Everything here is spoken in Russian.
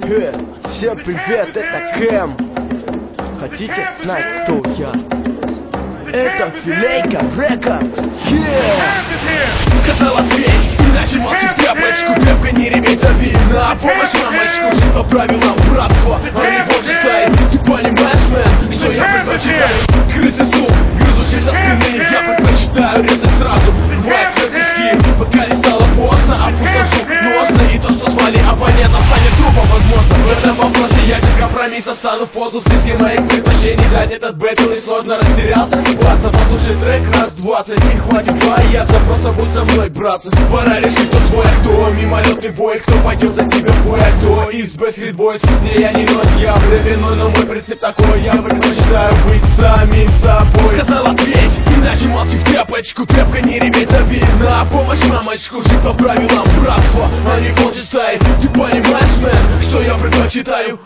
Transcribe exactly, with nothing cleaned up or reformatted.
Э, всем привет, это Кэм. Хотите знать, кто я? Это Филейка Рекордс. Yeah! Сказал ответь, иначе молчи в тряпочку. Крепко не реветь, зови на помощь мамочку. Жить по правилам братства, а не больше стаи. Ты понимаешь, мэн, что я предпочитаю? Крысы суп, грызущий со спины. Я предпочитаю резать сразу. Бывает как риски, пока не стало поздно. Опустошу ножны, и то, что звали оппонентом, станет трупом, возможно. В этом вопросе я без компромисса стану в позу списки моих предпочтений. Взять этот бэтл и сложно растерялся. Баться, послушай трек раз двадцать. Не хватит бояться, просто будь со мной, братцы. Пора решить, кто свой, а кто мимолетный бой. Кто пойдет за тебя в бой, а кто из Backstreet Boys. Не, я не ночь, я временной, но мой принцип такой. Я предпочитаю быть самим собой. Сказал ответь, иначе молчи в тряпочку. Крепко не реветь, зови на помощь мамочку. Жить по правилам братства, а не волчьей стаи. Ты понимаешь, мэн, что я предпочитаю?